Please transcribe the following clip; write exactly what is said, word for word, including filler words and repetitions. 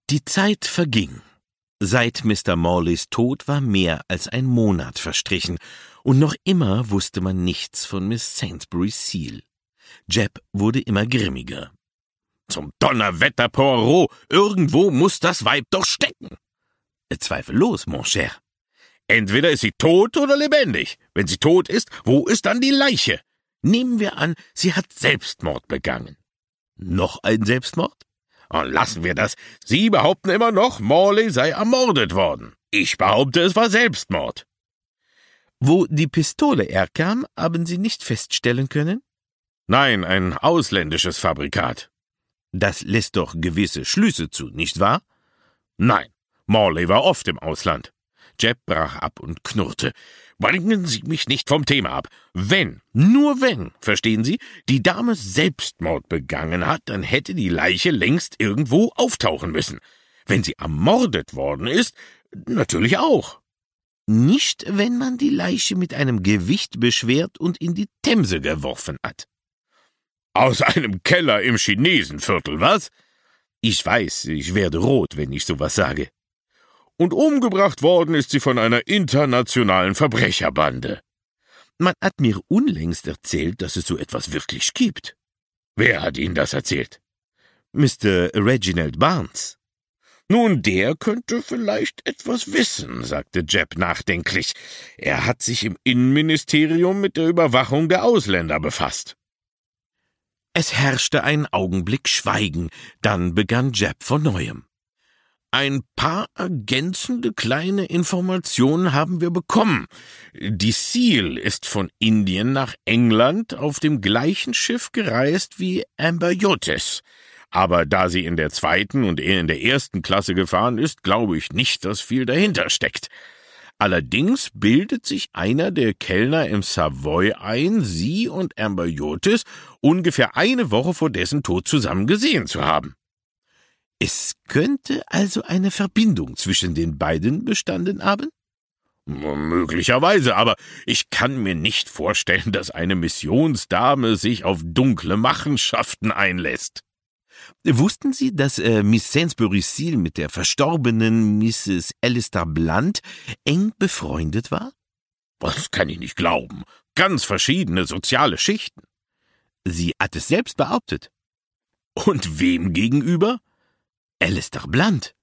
Die Zeit verging. Seit Mister Morleys Tod war mehr als ein Monat verstrichen, und noch immer wusste man nichts von Miss Sainsbury Seal. Jep wurde immer grimmiger. »Zum Donnerwetter, Poirot, irgendwo muss das Weib doch stecken!« »Zweifellos, mon cher.« »Entweder ist sie tot oder lebendig. Wenn sie tot ist, wo ist dann die Leiche? Nehmen wir an, sie hat Selbstmord begangen.« »Noch ein Selbstmord?« »Und lassen wir das. Sie behaupten immer noch, Morley sei ermordet worden. Ich behaupte, es war Selbstmord.« »Wo die Pistole herkam, haben Sie nicht feststellen können?« »Nein, ein ausländisches Fabrikat.« »Das lässt doch gewisse Schlüsse zu, nicht wahr?« »Nein, Morley war oft im Ausland.« Jep brach ab und knurrte. »Bringen Sie mich nicht vom Thema ab. Wenn, nur wenn, verstehen Sie, die Dame Selbstmord begangen hat, dann hätte die Leiche längst irgendwo auftauchen müssen. Wenn sie ermordet worden ist, natürlich auch.« »Nicht, wenn man die Leiche mit einem Gewicht beschwert und in die Themse geworfen hat.« »Aus einem Keller im Chinesenviertel, was?« »Ich weiß, ich werde rot, wenn ich sowas sage.« »Und umgebracht worden ist sie von einer internationalen Verbrecherbande.« »Man hat mir unlängst erzählt, dass es so etwas wirklich gibt.« »Wer hat Ihnen das erzählt?« »Mister Reginald Barnes.« »Nun, der könnte vielleicht etwas wissen«, sagte Jep nachdenklich. »Er hat sich im Innenministerium mit der Überwachung der Ausländer befasst.« Es herrschte einen Augenblick Schweigen, dann begann Jep von Neuem. »Ein paar ergänzende kleine Informationen haben wir bekommen. Die Seal ist von Indien nach England auf dem gleichen Schiff gereist wie Amberjotis. Aber da sie in der zweiten und er in der ersten Klasse gefahren ist, glaube ich nicht, dass viel dahinter steckt. Allerdings bildet sich einer der Kellner im Savoy ein, sie und Amberjotis ungefähr eine Woche vor dessen Tod zusammen gesehen zu haben.« »Es könnte also eine Verbindung zwischen den beiden bestanden haben?« »Möglicherweise, aber ich kann mir nicht vorstellen, dass eine Missionsdame sich auf dunkle Machenschaften einlässt.« »Wussten Sie, dass äh, Miss Sainsbury Seal mit der verstorbenen Misses Alistair Blunt eng befreundet war?« »Das kann ich nicht glauben. Ganz verschiedene soziale Schichten.« »Sie hat es selbst behauptet.« »Und wem gegenüber?« »Alistair Blunt.«